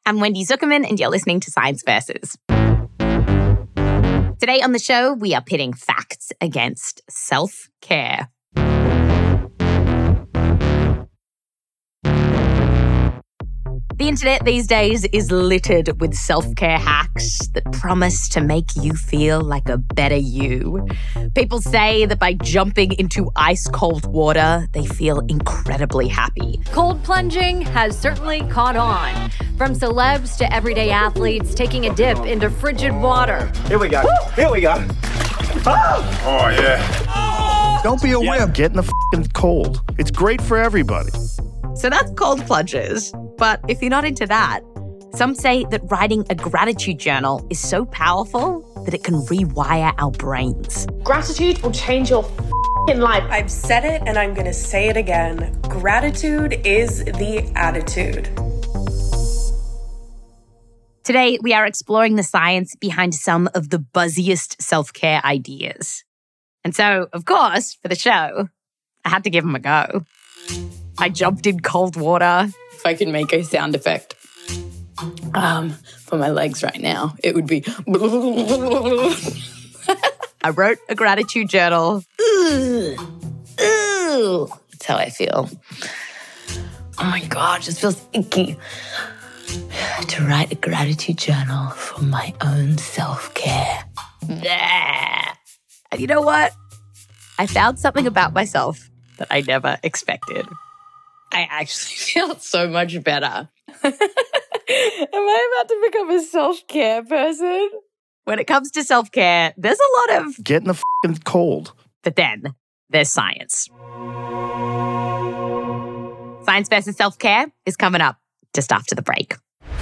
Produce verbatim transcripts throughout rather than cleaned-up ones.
I'm Wendy Zuckerman, and you're listening to Science Versus. Today on the show, we are pitting facts against self-care. The internet these days is littered with self-care hacks that promise to make you feel like a better you. People say that by jumping into ice-cold water, they feel incredibly happy. Cold plunging has certainly caught on. From celebs to everyday athletes taking a dip into frigid water. Here we go. Woo! Here we go. Oh, oh yeah. Don't be a yeah. wimp. Get in the f***ing cold. It's great for everybody. So that's cold plunges. But if you're not into that, some say that writing a gratitude journal is so powerful that it can rewire our brains. Gratitude will change your f***ing life. I've said it and I'm going to say it again. Gratitude is the attitude. Today, we are exploring the science behind some of the buzziest self-care ideas. And so, of course, for the show, I had to give them a go. I jumped in cold water. If I could make a sound effect um, for my legs right now, it would be... I wrote a gratitude journal. Ooh, ooh. That's how I feel. Oh my God, it just feels icky to write a gratitude journal for my own self-care. Yeah. And you know what? I found something about myself that I never expected. I actually feel so much better. Am I about to become a self-care person? When it comes to self-care, there's a lot of... Get in the f***ing cold. But then there's science. Science versus self-care is coming up just after the break.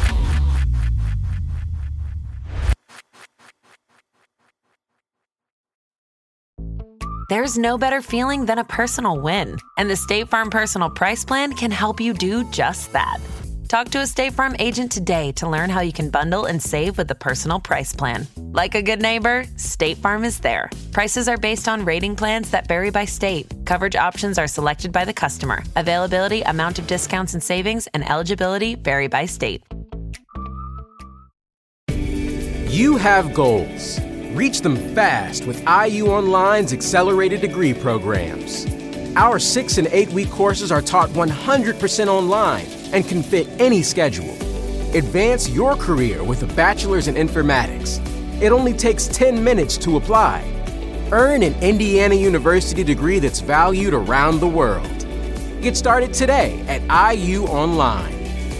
There's no better feeling than a personal win, and the State Farm Personal Price Plan can help you do just that. Talk to a State Farm agent today to learn how you can bundle and save with the Personal Price Plan. Like a good neighbor, State Farm is there. Prices are based on rating plans that vary by state. Coverage options are selected by the customer. Availability, amount of discounts and savings, and eligibility vary by state. You have goals. Reach them fast with I U Online's accelerated degree programs. Our six and eight week courses are taught one hundred percent online and can fit any schedule. Advance your career with a bachelor's in informatics. It only takes ten minutes to apply. Earn an Indiana University degree that's valued around the world. Get started today at I U Online.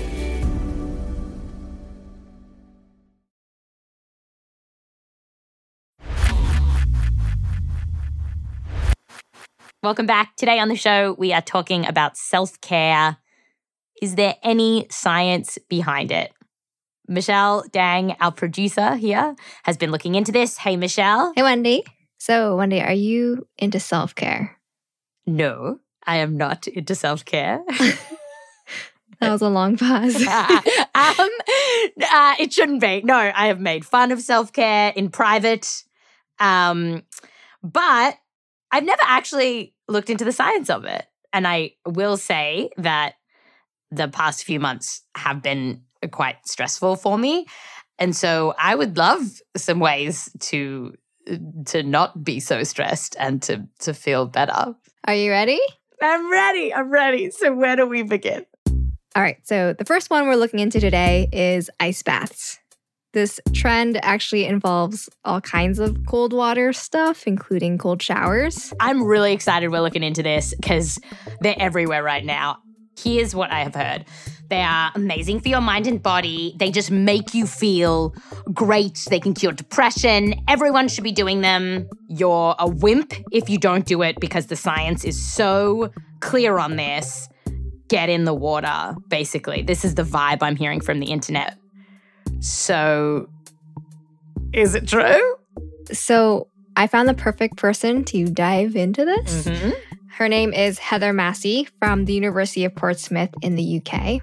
Welcome back. Today on the show, we are talking about self-care. Is there any science behind it? Michelle Dang, our producer here, has been looking into this. Hey, Michelle. Hey, Wendy. So, Wendy, are you into self-care? No, I am not into self-care. That was a long pause. um, uh, it shouldn't be. No, I have made fun of self-care in private. Um, but I've never actually looked into the science of it. And I will say that the past few months have been quite stressful for me. And so I would love some ways to to not be so stressed and to, to feel better. Are you ready? I'm ready. I'm ready. So where do we begin? All right. So the first one we're looking into today is ice baths. This trend actually involves all kinds of cold water stuff, including cold showers. I'm really excited we're looking into this because they're everywhere right now. Here's what I have heard. They are amazing for your mind and body. They just make you feel great. They can cure depression. Everyone should be doing them. You're a wimp if you don't do it because the science is so clear on this. Get in the water, basically. This is the vibe I'm hearing from the internet. So, is it true? So, I found the perfect person to dive into this. Mm-hmm. Her name is Heather Massey from the University of Portsmouth in the U K.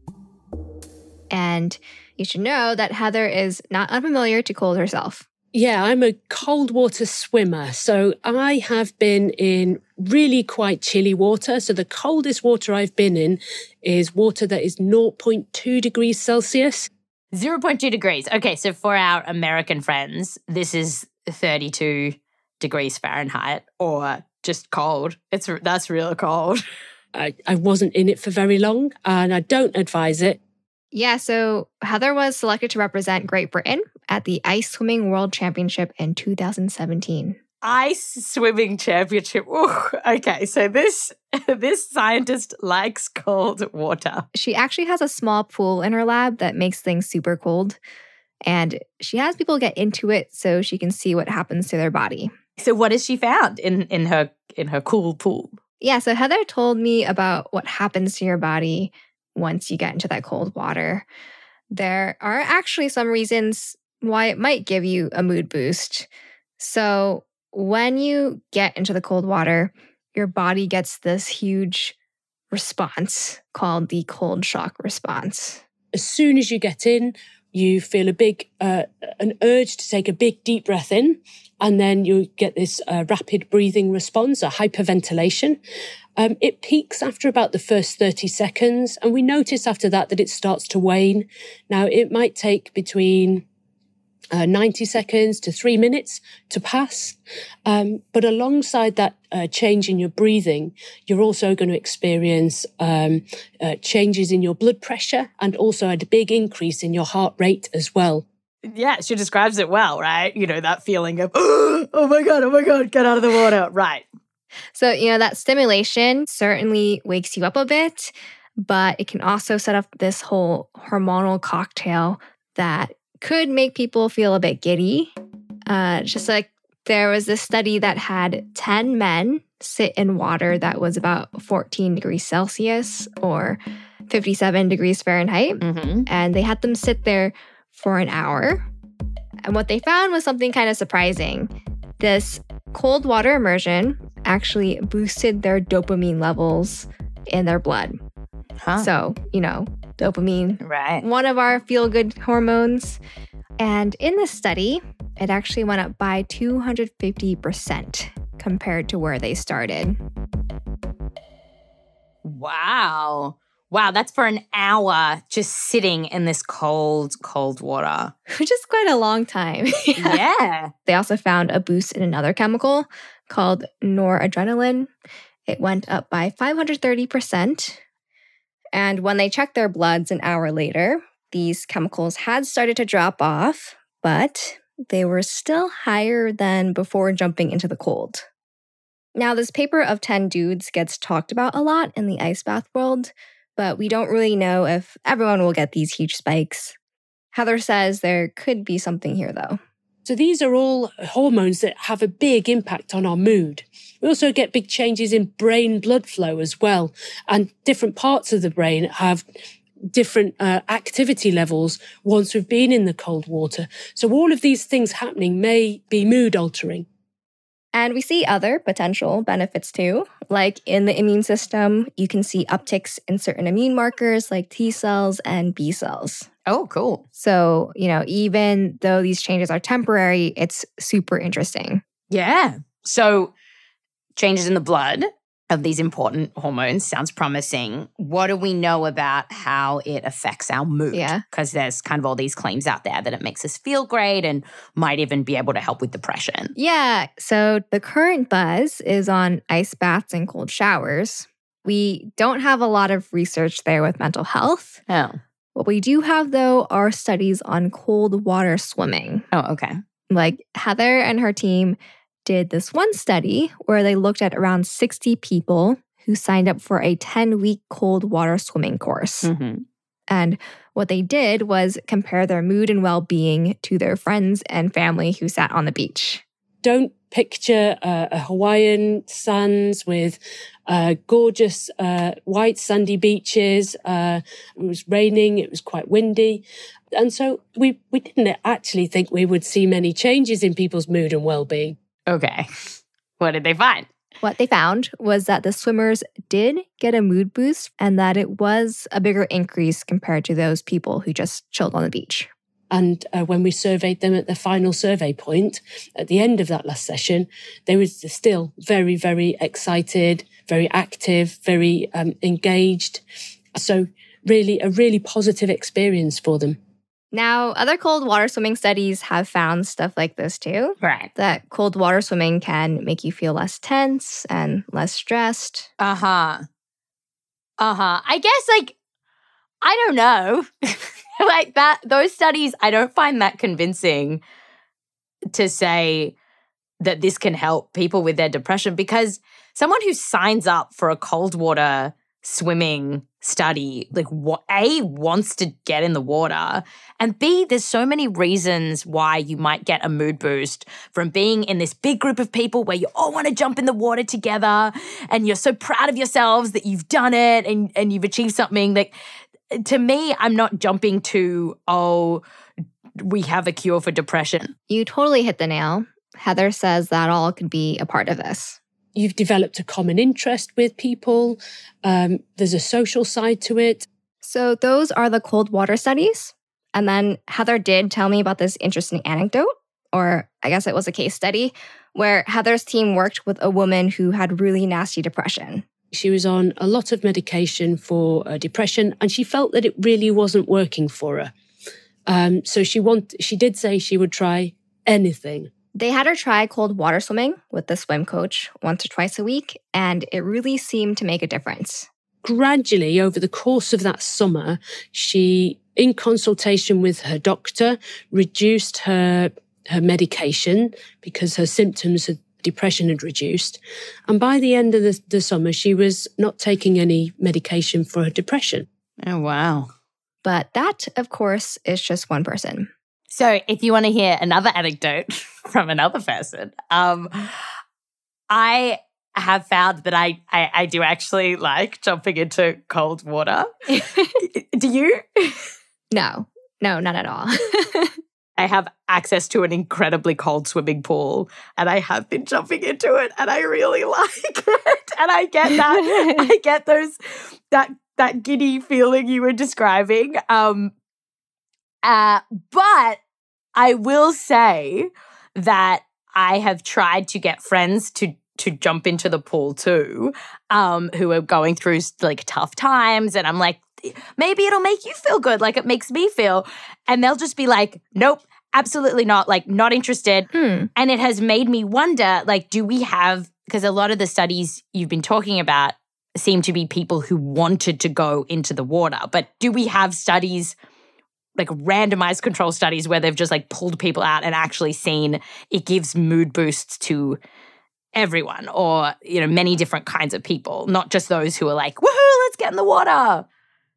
And you should know that Heather is not unfamiliar to cold herself. Yeah, I'm a cold water swimmer. So I have been in really quite chilly water. So the coldest water I've been in is water that is zero point two degrees Celsius. zero point two degrees. Okay, so for our American friends, this is thirty-two degrees Fahrenheit, or just cold. It's That's real cold. I, I wasn't in it for very long, and I don't advise it. Yeah, so Heather was selected to represent Great Britain at the Ice Swimming World Championship in two thousand seventeen. Ice swimming championship. Ooh, okay, so this this scientist likes cold water. She actually has a small pool in her lab that makes things super cold. And she has people get into it so she can see what happens to their body. So what has she found in, in her in her cool pool? Yeah, so Heather told me about what happens to your body once you get into that cold water. There are actually some reasons why it might give you a mood boost. So when you get into the cold water, your body gets this huge response called the cold shock response. As soon as you get in, you feel a big, uh, an urge to take a big deep breath in, and then you get this uh, rapid breathing response, a hyperventilation. Um, it peaks after about the first thirty seconds, and we notice after that that it starts to wane. Now, it might take between uh, ninety seconds to three minutes to pass, um, but alongside that uh, change in your breathing, you're also going to experience um, uh, changes in your blood pressure and also a big increase in your heart rate as well. Yeah, she describes it well, right? You know, that feeling of, oh my God, oh my God, get out of the water. Right. So, you know, that stimulation certainly wakes you up a bit, but it can also set up this whole hormonal cocktail that could make people feel a bit giddy. Uh, just like there was this study that had ten men sit in water that was about fourteen degrees Celsius or fifty-seven degrees Fahrenheit. Mm-hmm. And they had them sit there for an hour. And what they found was something kind of surprising. This cold water immersion actually boosted their dopamine levels in their blood. Huh. So, you know, dopamine, right, one of our feel-good hormones. And in this study, it actually went up by two hundred fifty percent compared to where they started. Wow. Wow, that's for an hour just sitting in this cold, cold water. Which is quite a long time. yeah. yeah. They also found a boost in another chemical called noradrenaline. It went up by five hundred thirty percent. And when they checked their bloods an hour later, these chemicals had started to drop off, but they were still higher than before jumping into the cold. Now, this paper of ten dudes gets talked about a lot in the ice bath world, but we don't really know if everyone will get these huge spikes. Heather says there could be something here, though. So these are all hormones that have a big impact on our mood. We also get big changes in brain blood flow as well. And different parts of the brain have different uh, activity levels once we've been in the cold water. So all of these things happening may be mood altering. And we see other potential benefits too. Like in the immune system, you can see upticks in certain immune markers like T cells and B cells. Oh, cool. So, you know, even though these changes are temporary, it's super interesting. Yeah. So changes in the blood of these important hormones sounds promising. What do we know about how it affects our mood? Yeah. Because there's kind of all these claims out there that it makes us feel great and might even be able to help with depression. Yeah. So the current buzz is on ice baths and cold showers. We don't have a lot of research there with mental health. Oh. What we do have, though, are studies on cold water swimming. Oh, okay. Like Heather and her team did this one study where they looked at around sixty people who signed up for a ten-week cold water swimming course. Mm-hmm. And what they did was compare their mood and well-being to their friends and family who sat on the beach. Don't picture uh, a Hawaiian sands with uh, gorgeous uh, white sandy beaches. Uh, it was raining, it was quite windy. And so we, we didn't actually think we would see many changes in people's mood and well-being. Okay. What did they find? What they found was that the swimmers did get a mood boost and that it was a bigger increase compared to those people who just chilled on the beach. And uh, when we surveyed them at the final survey point, at the end of that last session, they were still very, very excited, very active, very um, engaged. So really, a really positive experience for them. Now, other cold water swimming studies have found stuff like this too. Right. That cold water swimming can make you feel less tense and less stressed. Uh-huh. Uh-huh. I guess, like, I don't know. Like that, those studies, I don't find that convincing to say that this can help people with their depression, because someone who signs up for a cold water swimming study, like, what, A, wants to get in the water, and B, there's so many reasons why you might get a mood boost from being in this big group of people where you all want to jump in the water together and you're so proud of yourselves that you've done it and, and you've achieved something. Like, to me, I'm not jumping to, oh, we have a cure for depression. You totally hit the nail. Heather says that all could be a part of this. You've developed a common interest with people. Um, there's a social side to it. So those are the cold water studies. And then Heather did tell me about this interesting anecdote, or I guess it was a case study, where Heather's team worked with a woman who had really nasty depression. She was on a lot of medication for uh, depression, and she felt that it really wasn't working for her. Um, so she want, she did say she would try anything. They had her try cold water swimming with the swim coach once or twice a week, and it really seemed to make a difference. Gradually, over the course of that summer, she, in consultation with her doctor, reduced her, her medication because her symptoms had depression had reduced. And by the end of the, the summer, she was not taking any medication for her depression. Oh, wow. But that, of course, is just one person. So if you want to hear another anecdote from another person, um, I have found that I, I, I do actually like jumping into cold water. Do you? No, no, not at all. I have access to an incredibly cold swimming pool, and I have been jumping into it, and I really like it. And I get that, I get those, that that giddy feeling you were describing. Um, uh, but I will say that I have tried to get friends to to jump into the pool too, um, who are going through like tough times, and I'm like, maybe it'll make you feel good, like it makes me feel. And they'll just be like, nope, absolutely not, like not interested. Hmm. And it has made me wonder, like, do we have, because a lot of the studies you've been talking about seem to be people who wanted to go into the water, but do we have studies, like randomized control studies, where they've just like pulled people out and actually seen it gives mood boosts to everyone, or, you know, many different kinds of people, not just those who are like, woohoo, let's get in the water?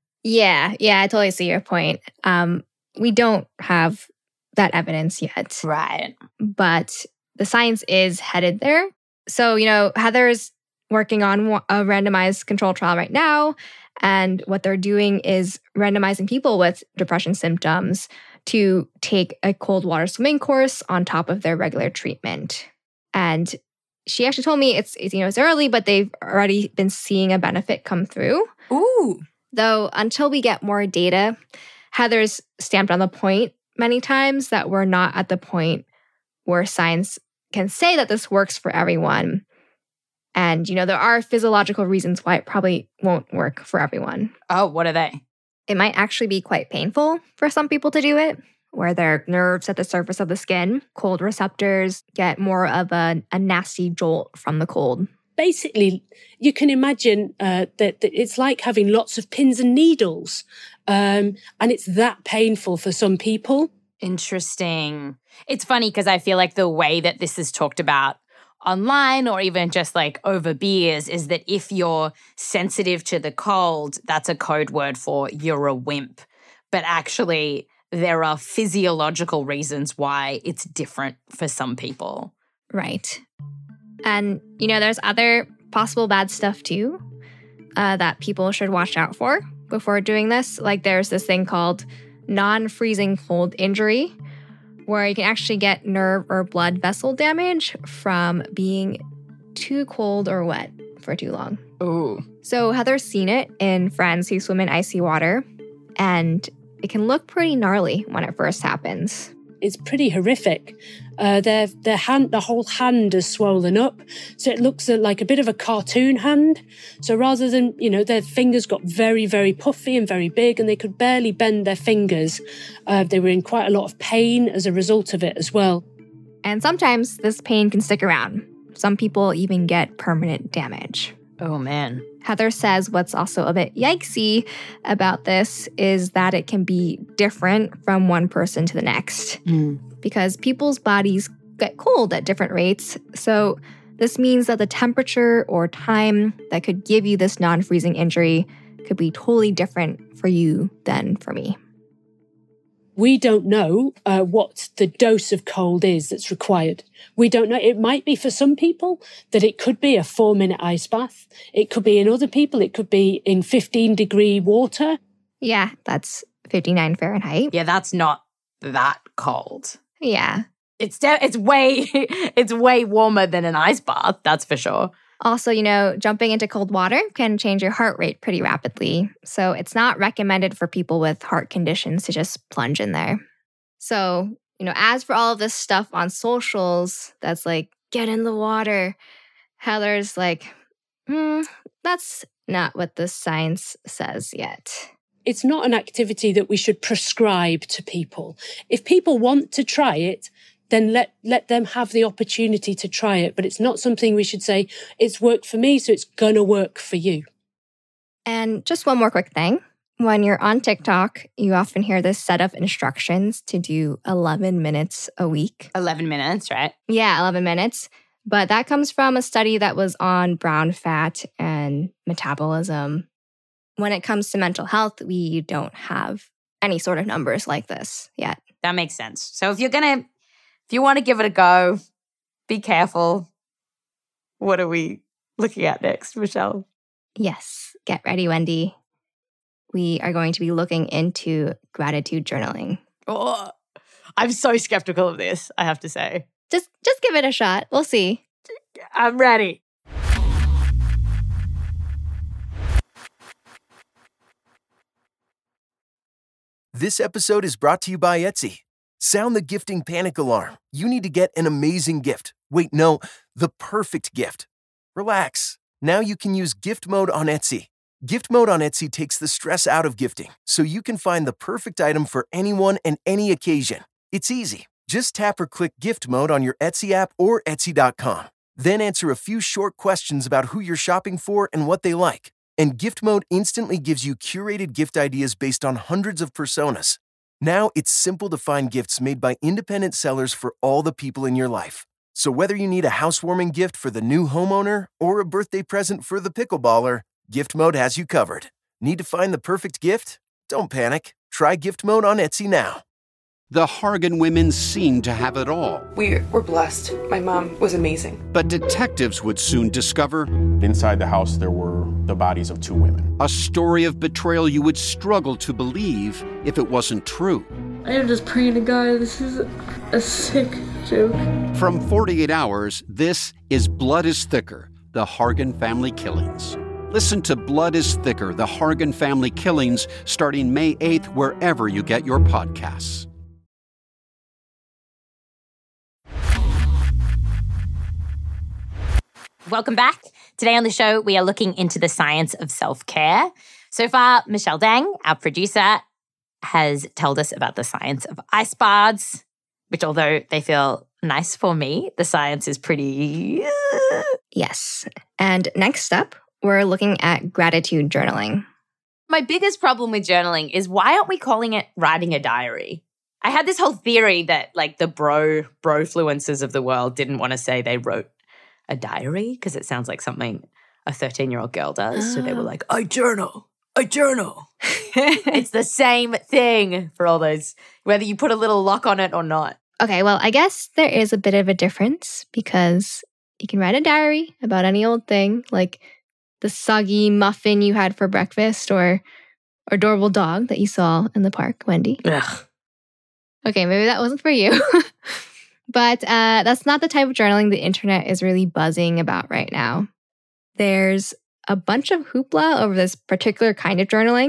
Yeah, yeah, I totally see your point. Um, we don't have that evidence yet. Right. But the science is headed there. So, you know, Heather's working on a randomized control trial right now. And what they're doing is randomizing people with depression symptoms to take a cold water swimming course on top of their regular treatment. And she actually told me it's, it's, you know, it's early, but they've already been seeing a benefit come through. Ooh. Though until we get more data, Heather's stamped on the point many times that we're not at the point where science can say that this works for everyone. And, you know, there are physiological reasons why it probably won't work for everyone. Oh, what are they? It might actually be quite painful for some people to do it, where their nerves at the surface of the skin, cold receptors, get more of a, a nasty jolt from the cold. Basically, you can imagine uh, that, that it's like having lots of pins and needles. Um, and it's that painful for some people. Interesting. It's funny because I feel like the way that this is talked about online, or even just like over beers, is that if you're sensitive to the cold, that's a code word for you're a wimp. But actually, there are physiological reasons why it's different for some people. Right. And, you know, there's other possible bad stuff too uh, that people should watch out for before doing this. Like there's this thing called non-freezing cold injury, where you can actually get nerve or blood vessel damage from being too cold or wet for too long. Ooh. So Heather's seen it in friends who swim in icy water, and it can look pretty gnarly when it first happens. It's pretty horrific. Uh, their their hand, the whole hand is swollen up, so it looks like a bit of a cartoon hand. So rather than, you know, their fingers got very, very puffy and very big, and they could barely bend their fingers. Uh, they were in quite a lot of pain as a result of it as well. And sometimes this pain can stick around. Some people even get permanent damage. Oh, man. Heather says what's also a bit yikesy about this is that it can be different from one person to the next mm. because people's bodies get cold at different rates. So this means that the temperature or time that could give you this non-freezing injury could be totally different for you than for me. We don't know uh, what the dose of cold is that's required. We don't know. It might be for some people that it could be a four-minute ice bath. It could be in other people, it could be in fifteen-degree water. Yeah, that's fifty-nine Fahrenheit. Yeah, that's not that cold. Yeah. It's de- it's way it's way warmer than an ice bath, that's for sure. Also, you know, jumping into cold water can change your heart rate pretty rapidly. So it's not recommended for people with heart conditions to just plunge in there. So, you know, as for all of this stuff on socials that's like, get in the water, Heather's like, hmm, that's not what the science says yet. It's not an activity that we should prescribe to people. If people want to try it, then let, let them have the opportunity to try it. But it's not something we should say, it's worked for me, so it's going to work for you. And just one more quick thing. When you're on TikTok, you often hear this set of instructions to do eleven minutes a week. eleven minutes, right? Yeah, eleven minutes. But that comes from a study that was on brown fat and metabolism. When it comes to mental health, we don't have any sort of numbers like this yet. That makes sense. So if you're going to If you want to give it a go, be careful. What are we looking at next, Michelle? Yes, get ready, Wendy. We are going to be looking into gratitude journaling. Oh, I'm so skeptical of this, I have to say. Just, just give it a shot. We'll see. I'm ready. This episode is brought to you by Etsy. Sound the gifting panic alarm. You need to get an amazing gift. Wait, no, the perfect gift. Relax. Now you can use gift mode on Etsy. Gift mode on Etsy takes the stress out of gifting, so you can find the perfect item for anyone and any occasion. It's easy. Just tap or click gift mode on your Etsy app or Etsy dot com. Then answer a few short questions about who you're shopping for and what they like. And gift mode instantly gives you curated gift ideas based on hundreds of personas. Now it's simple to find gifts made by independent sellers for all the people in your life. So whether you need a housewarming gift for the new homeowner or a birthday present for the pickleballer, Gift Mode has you covered. Need to find the perfect gift? Don't panic. Try Gift Mode on Etsy now. The Hargan women seemed to have it all. We were blessed. My mom was amazing. But detectives would soon discover inside the house there were the bodies of two women. A story of betrayal you would struggle to believe if it wasn't true. I am just praying to God, this is a sick joke. From forty-eight hours, this is Blood is Thicker, the Hargan family killings. Listen to Blood is Thicker, the Hargan family killings, starting May eighth, wherever you get your podcasts. Welcome back. Today on the show, we are looking into the science of self-care. So far, Michelle Dang, our producer, has told us about the science of ice baths, which although they feel nice for me, the science is pretty... Uh... Yes. And next up, we're looking at gratitude journaling. My biggest problem with journaling is why aren't we calling it writing a diary? I had this whole theory that like the bro, brofluencers of the world didn't want to say they wrote a diary because it sounds like something a thirteen-year-old girl does. Oh. So they were like, I journal, I journal. It's the same thing for all those, whether you put a little lock on it or not. Okay, well, I guess there is a bit of a difference because you can write a diary about any old thing, like the soggy muffin you had for breakfast or adorable dog that you saw in the park, Wendy. Ugh. Okay, maybe that wasn't for you. But uh, that's not the type of journaling the internet is really buzzing about right now. There's a bunch of hoopla over this particular kind of journaling.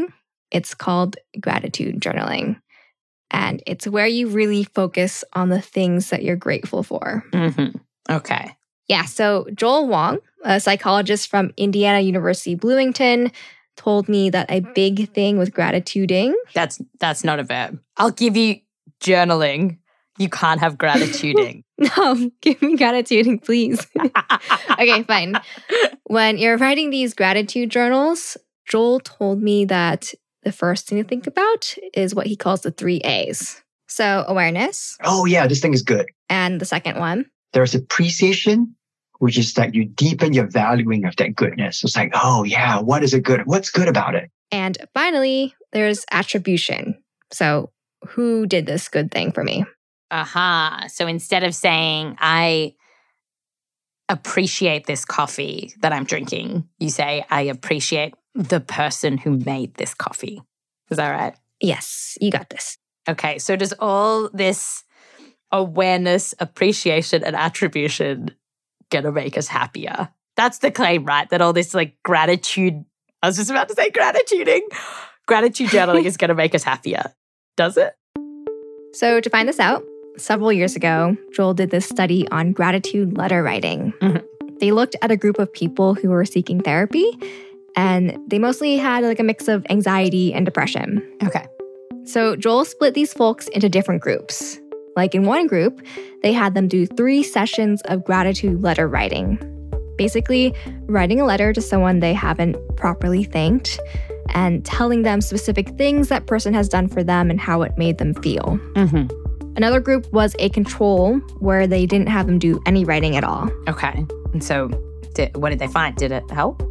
It's called gratitude journaling. And it's where you really focus on the things that you're grateful for. Mm-hmm. Okay. Yeah, so Joel Wong, a psychologist from Indiana University Bloomington, told me that a big thing with gratituding... That's that's not a verb. I'll give you journaling. You can't have gratituding. No, give me gratituding, please. Okay, fine. When you're writing these gratitude journals, Joel told me that the first thing to think about is what he calls the three A's. So awareness. Oh, yeah, this thing is good. And the second one? There's appreciation, which is that you deepen your valuing of that goodness. It's like, oh, yeah, what is it good? What's good about it? And finally, there's attribution. So who did this good thing for me? Aha. Uh-huh. So instead of saying, I appreciate this coffee that I'm drinking, you say, I appreciate the person who made this coffee. Is that right? Yes, you got this. Okay, so does all this awareness, appreciation, and attribution gonna make us happier? That's the claim, right? That all this like gratitude, I was just about to say gratituding, gratitude journaling is gonna make us happier. Does it? So to find this out, several years ago, Joel did this study on gratitude letter writing. Mm-hmm. They looked at a group of people who were seeking therapy, and they mostly had like a mix of anxiety and depression. Okay. So Joel split these folks into different groups. Like in one group, they had them do three sessions of gratitude letter writing. Basically, writing a letter to someone they haven't properly thanked and telling them specific things that person has done for them and how it made them feel. Mm-hmm. Another group was a control where they didn't have them do any writing at all. Okay. And so did, what did they find? Did it help?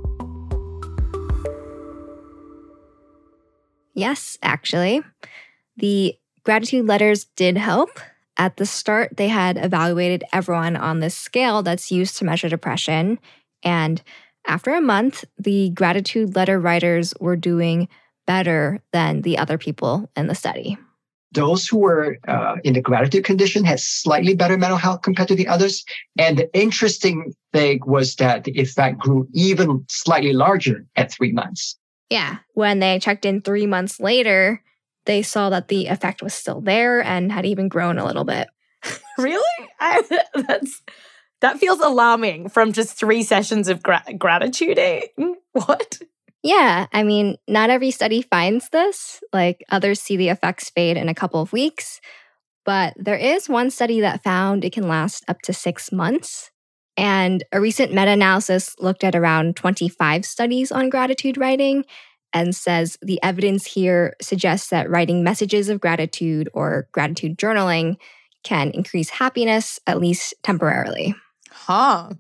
Yes, actually. The gratitude letters did help. At the start, they had evaluated everyone on this scale that's used to measure depression. And after a month, the gratitude letter writers were doing better than the other people in the study. Those who were uh, in the gratitude condition had slightly better mental health compared to the others. And the interesting thing was that the effect grew even slightly larger at three months. Yeah. When they checked in three months later, they saw that the effect was still there and had even grown a little bit. Really? I, that's that feels alarming from just three sessions of gra- gratitude. What? Yeah, I mean, not every study finds this. Like, others see the effects fade in a couple of weeks. But there is one study that found it can last up to six months. And a recent meta-analysis looked at around twenty-five studies on gratitude writing and says the evidence here suggests that writing messages of gratitude or gratitude journaling can increase happiness, at least temporarily. Huh.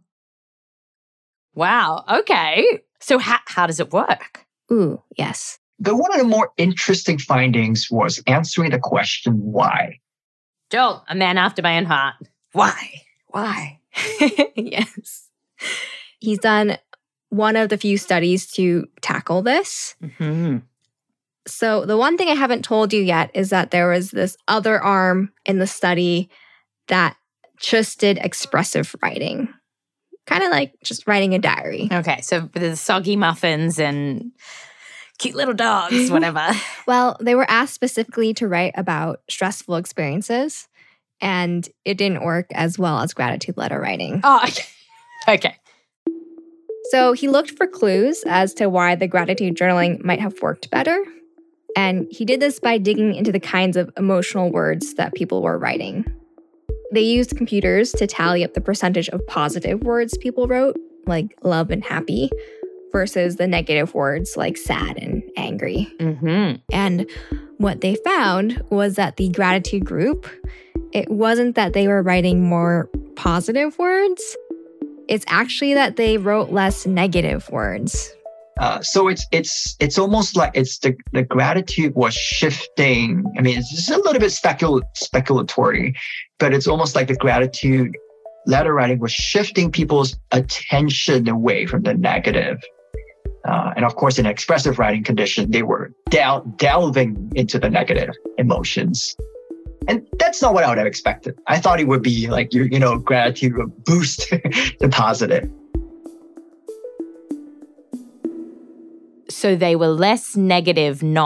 Wow. Okay. So how, how does it work? Ooh, yes. The one of the more interesting findings was answering the question, why? Joel, a man after my own heart. Why? Why? Yes. He's done one of the few studies to tackle this. Mm-hmm. So the one thing I haven't told you yet is that there was this other arm in the study that just did expressive writing. Kind of like just writing a diary. Okay, so the soggy muffins and cute little dogs, whatever. Well, they were asked specifically to write about stressful experiences, and it didn't work as well as gratitude letter writing. Oh, okay. Okay. So he looked for clues as to why the gratitude journaling might have worked better. And he did this by digging into the kinds of emotional words that people were writing. They used computers to tally up the percentage of positive words people wrote, like love and happy, versus the negative words like sad and angry. Mm-hmm. And what they found was that the gratitude group, it wasn't that they were writing more positive words. It's actually that they wrote less negative words. Uh, so it's it's it's almost like it's the, the gratitude was shifting. I mean, it's just a little bit specul- speculatory, but it's almost like the gratitude letter writing was shifting people's attention away from the negative. Uh, and of course, in an expressive writing condition, they were del- delving into the negative emotions. And that's not what I would have expected. I thought it would be like, you, you know, gratitude would boost the positive. So they were less negative, not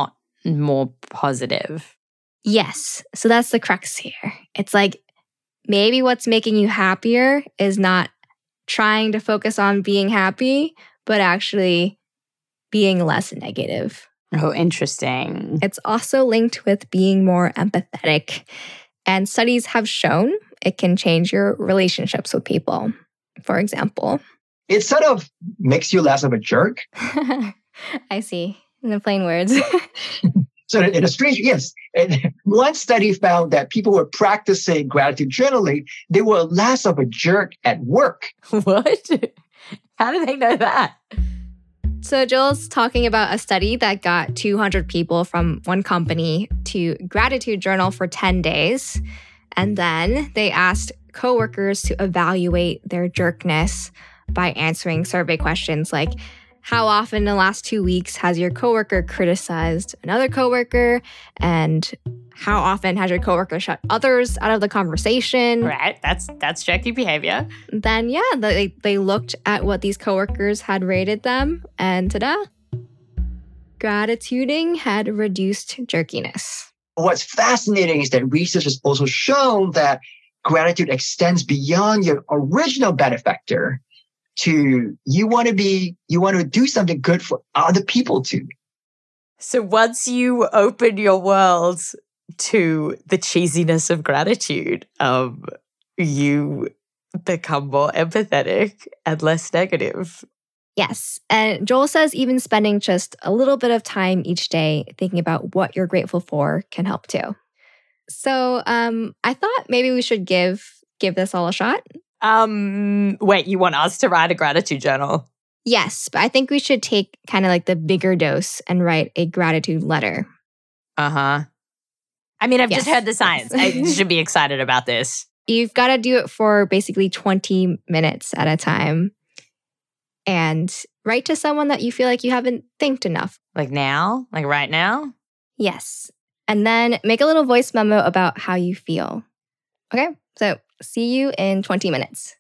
more positive. Yes. So that's the crux here. It's like maybe what's making you happier is not trying to focus on being happy, but actually being less negative. Oh, interesting. It's also linked with being more empathetic. And studies have shown it can change your relationships with people, for example. It sort of makes you less of a jerk. I see. In the plain words. So in a strange, yes. And one study found that people were practicing gratitude journaling, they were less of a jerk at work. What? How do they know that? So Joel's talking about a study that got two hundred people from one company to gratitude journal for ten days. And then they asked coworkers to evaluate their jerkness by answering survey questions like, how often in the last two weeks has your coworker criticized another coworker? And how often has your coworker shut others out of the conversation? Right, that's that's jerky behavior. Then yeah, they, they looked at what these coworkers had rated them, and ta-da! Gratituding had reduced jerkiness. What's fascinating is that research has also shown that gratitude extends beyond your original benefactor to you want to be, you want to do something good for other people too. So once you open your world to the cheesiness of gratitude, um, you become more empathetic and less negative. Yes. And Joel says even spending just a little bit of time each day thinking about what you're grateful for can help too. So um, I thought maybe we should give give this all a shot. Um, wait, you want us to write a gratitude journal? Yes, but I think we should take kind of like the bigger dose and write a gratitude letter. Uh-huh. I mean, I've Yes. just heard the science. I should be excited about this. You've got to do it for basically twenty minutes at a time and write to someone that you feel like you haven't thanked enough. Like now? Like right now? Yes. And then make a little voice memo about how you feel. Okay, so see you in twenty minutes.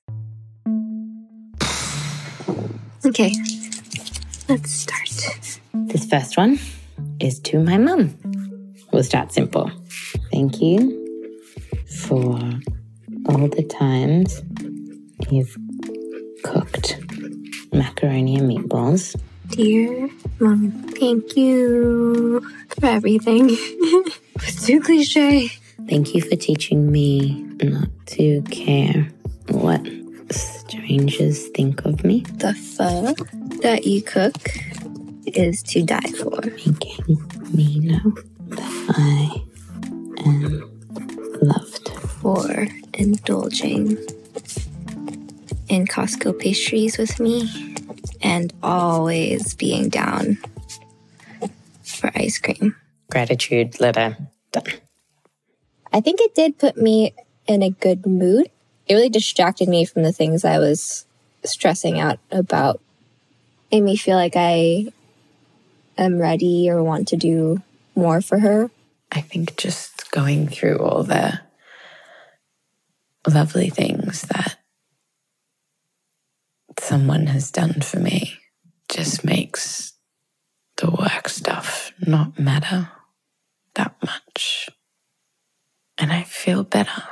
Okay, let's start. This first one is to my mum. We'll start simple. Thank you for all the times you've cooked macaroni and meatballs. Dear Mom, thank you for everything. It's too cliche. Thank you for teaching me not to care what strangers think of me. The pho that you cook is to die for. Making me know that I am loved. For indulging in Costco pastries with me and always being down for ice cream. Gratitude letter done. I think it did put me in a good mood. It really distracted me from the things I was stressing out about. Made me feel like I am ready or want to do more for her. I think just going through all the lovely things that someone has done for me just makes the work stuff not matter that much. And I feel better.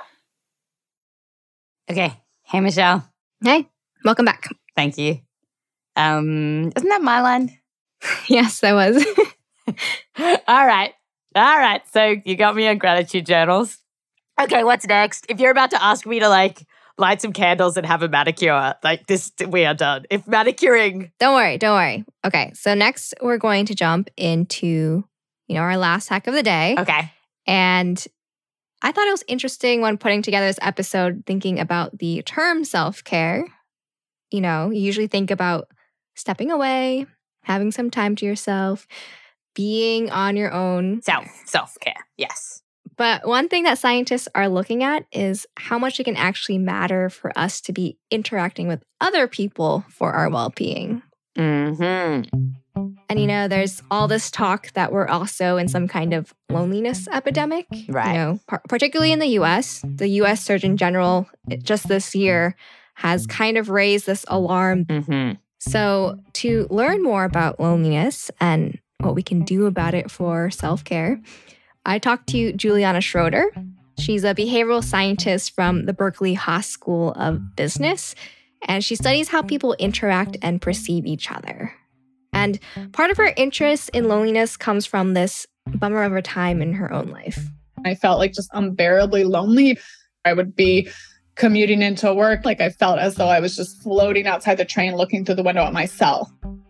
Okay. Hey, Michelle. Hey, welcome back. Thank you. Um, isn't that my line? Yes, that was. All right. All right. So you got me on gratitude journals. Okay, what's next? If you're about to ask me to like light some candles and have a manicure, like this, we are done. If manicuring. Don't worry, don't worry. Okay, so next we're going to jump into, you know, our last hack of the day. Okay. And I thought it was interesting when putting together this episode, thinking about the term self-care. You know, you usually think about stepping away, having some time to yourself, being on your own. Self, self-care, yes. But one thing that scientists are looking at is how much it can actually matter for us to be interacting with other people for our well-being. Mm-hmm. And, you know, there's all this talk that we're also in some kind of loneliness epidemic. Right. You know, par- particularly in the U S. The U S Surgeon General just this year has kind of raised this alarm. Mm-hmm. So to learn more about loneliness and what we can do about it for self-care, I talked to Juliana Schroeder. She's a behavioral scientist from the Berkeley Haas School of Business, and she studies how people interact and perceive each other. And part of her interest in loneliness comes from this bummer of a time in her own life. I felt like just unbearably lonely. I would be commuting into work, like I felt as though I was just floating outside the train looking through the window at myself.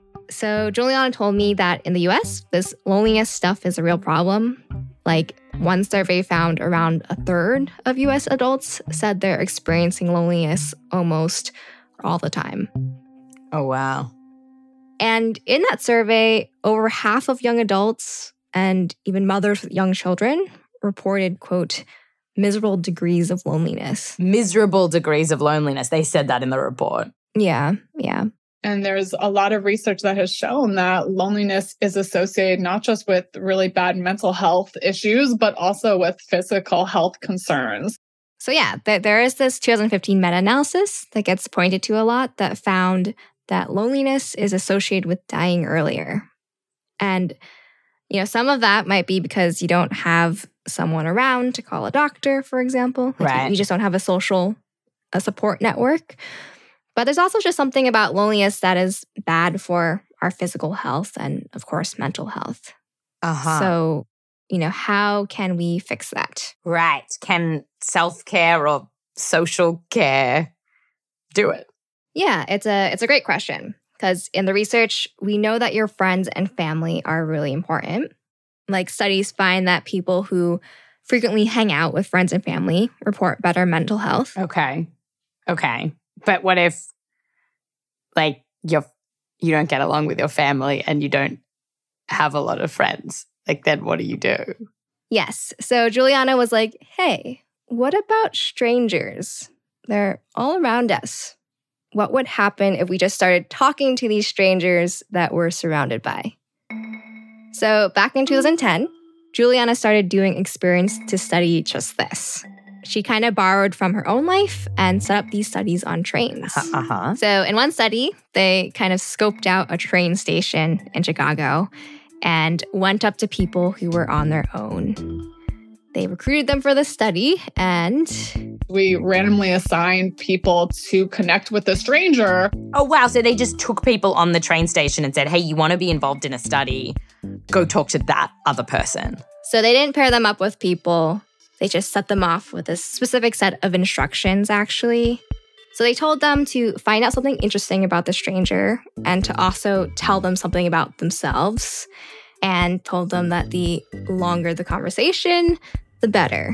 So Juliana told me that in the U S, this loneliness stuff is a real problem. Like one survey found around a third of U S adults said they're experiencing loneliness almost all the time. Oh, wow. And in that survey, over half of young adults and even mothers with young children reported, quote, miserable degrees of loneliness. Miserable degrees of loneliness. They said that in the report. Yeah, yeah. And there's a lot of research that has shown that loneliness is associated not just with really bad mental health issues, but also with physical health concerns. So yeah, th- there is this two thousand fifteen meta-analysis that gets pointed to a lot that found that loneliness is associated with dying earlier. And, you know, some of that might be because you don't have someone around to call a doctor, for example. Like right. You just don't have a social a support network. But there's also just something about loneliness that is bad for our physical health and, of course, mental health. Uh-huh. So, you know, how can we fix that? Right. Can self-care or social care do it? Yeah, it's a it's a great question because in the research, we know that your friends and family are really important. Like studies find that people who frequently hang out with friends and family report better mental health. Okay. Okay. But what if, like, you're, you don't get along with your family and you don't have a lot of friends? Like, then what do you do? Yes. So Juliana was like, hey, what about strangers? They're all around us. What would happen if we just started talking to these strangers that we're surrounded by? So back in two thousand ten, Juliana started doing experiments to study just this. She kind of borrowed from her own life and set up these studies on trains. Uh-huh. So in one study, they kind of scoped out a train station in Chicago and went up to people who were on their own. They recruited them for the study and... we randomly assigned people to connect with a stranger. Oh, wow. So they just took people on the train station and said, hey, you want to be involved in a study? Go talk to that other person. So they didn't pair them up with people. They just set them off with a specific set of instructions, actually. So they told them to find out something interesting about the stranger and to also tell them something about themselves, and told them that the longer the conversation, the better.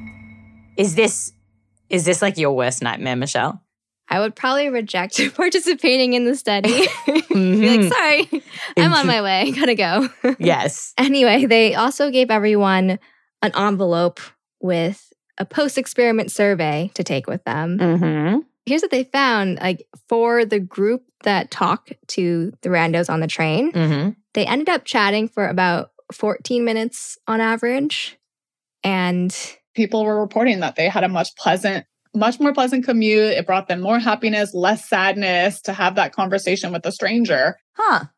Is this is this like your worst nightmare, Michelle? I would probably reject participating in the study. Mm-hmm. Be like, sorry, I'm on my way. Gotta go. Yes. Anyway, they also gave everyone an envelope with a post-experiment survey to take with them. Mm-hmm. Here's what they found. Like, for the group that talked to the randos on the train, mm-hmm. they ended up chatting for about fourteen minutes on average. And people were reporting that they had a much pleasant, much more pleasant commute. It brought them more happiness, less sadness to have that conversation with a stranger. Huh.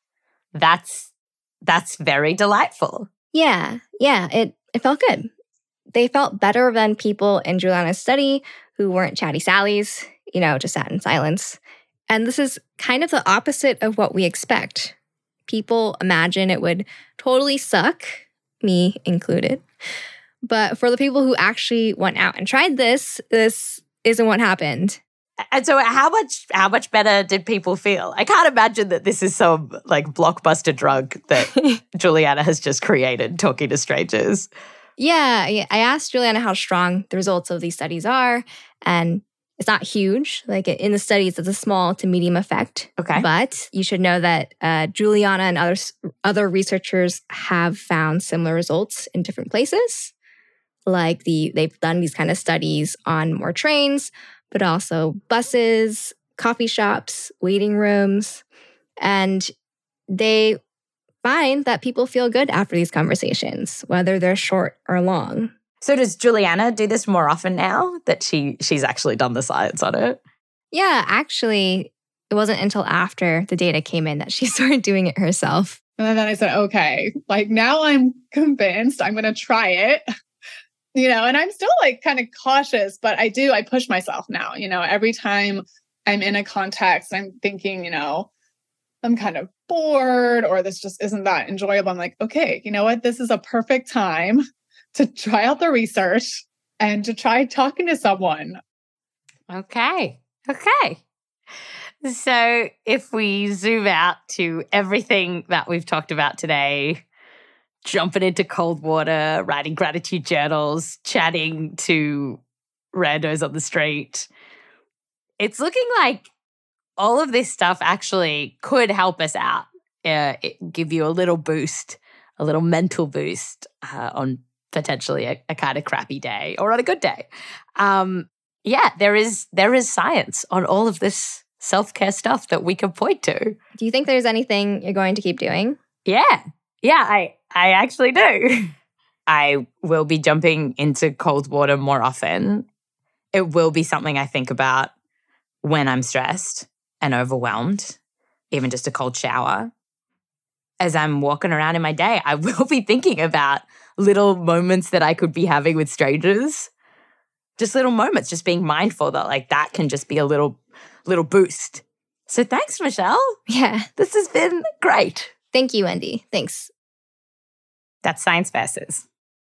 That's that's very delightful. Yeah. Yeah. It it felt good. They felt better than people in Juliana's study who weren't chatty Sallies, you know, just sat in silence. And this is kind of the opposite of what we expect. People imagine it would totally suck, me included. But for the people who actually went out and tried this, this isn't what happened. And so how much how much better did people feel? I can't imagine that this is some like blockbuster drug that Juliana has just created, talking to strangers. Yeah, I asked Juliana how strong the results of these studies are, and it's not huge. Like in the studies, it's a small to medium effect. Okay. But you should know that uh, Juliana and other, other researchers have found similar results in different places. Like the they've done these kind of studies on more trains, but also buses, coffee shops, waiting rooms. And they find that people feel good after these conversations, whether they're short or long. So does Juliana do this more often now that she she's actually done the science on it? Yeah, actually, it wasn't until after the data came in that she started doing it herself. And then I said, okay, like now I'm convinced I'm going to try it, you know, and I'm still like kind of cautious, but I do, I push myself now, you know, every time I'm in a context, I'm thinking, you know, I'm kind of bored or this just isn't that enjoyable. I'm like, okay, you know what? This is a perfect time to try out the research and to try talking to someone. Okay. Okay. So if we zoom out to everything that we've talked about today, jumping into cold water, writing gratitude journals, chatting to randos on the street, it's looking like all of this stuff actually could help us out, uh, it, give you a little boost, a little mental boost uh, on potentially a, a kind of crappy day or on a good day. Um, yeah, there is there is science on all of this self-care stuff that we can point to. Do you think there's anything you're going to keep doing? Yeah. Yeah, I, I actually do. I will be jumping into cold water more often. It will be something I think about when I'm stressed and overwhelmed, even just a cold shower. As I'm walking around in my day, I will be thinking about little moments that I could be having with strangers. Just little moments, just being mindful that like that can just be a little little boost. So thanks, Michelle. Yeah. This has been great. Thank you, Wendy. Thanks. That's Science Versus.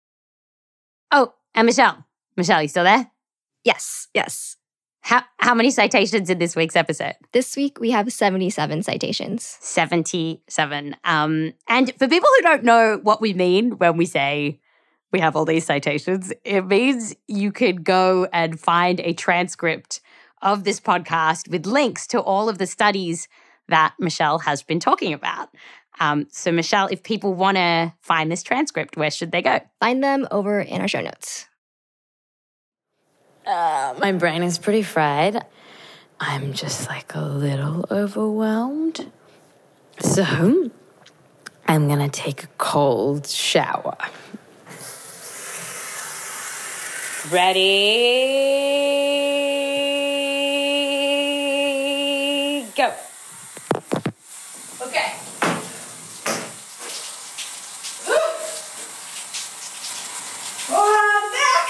Oh, and Michelle. Michelle, you still there? Yes, yes. How how many citations in this week's episode? This week we have seventy-seven citations. seventy-seven. Um, and for people who don't know what we mean when we say we have all these citations, it means you could go and find a transcript of this podcast with links to all of the studies that Michelle has been talking about. Um, so, Michelle, if people want to find this transcript, where should they go? Find them over in our show notes. Uh, my brain is pretty fried. I'm just like a little overwhelmed. So, I'm going to take a cold shower. Ready? Go. Okay. Oh, I'm back!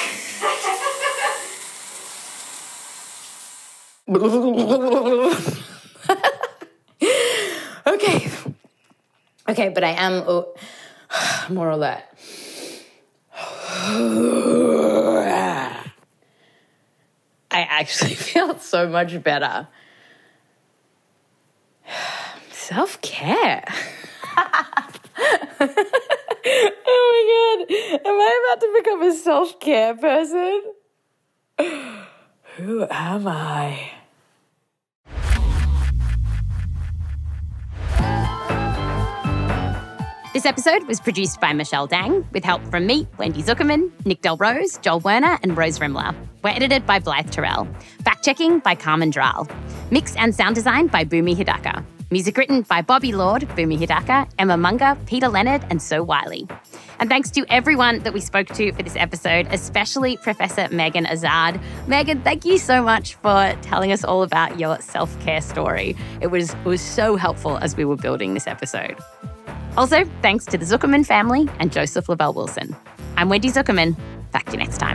Okay. Okay, but I am oh, more alert. I actually feel so much better. Self-care. Oh my God. Am I about to become a self-care person? Who am I? This episode was produced by Michelle Dang with help from me, Wendy Zuckerman, Nick Del Rose, Joel Werner, and Rose Rimler. We're edited by Blythe Terrell. Fact-checking by Carmen Dral. Mix and sound design by Boomy Hidaka. Music written by Bobby Lord, Boomy Hidaka, Emma Munger, Peter Leonard, and So Wiley. And thanks to everyone that we spoke to for this episode, especially Professor Megan Azad. Megan, thank you so much for telling us all about your self-care story. It was, it was so helpful as we were building this episode. Also, thanks to the Zuckerman family and Joseph Lavelle Wilson. I'm Wendy Zuckerman. Back to you next time.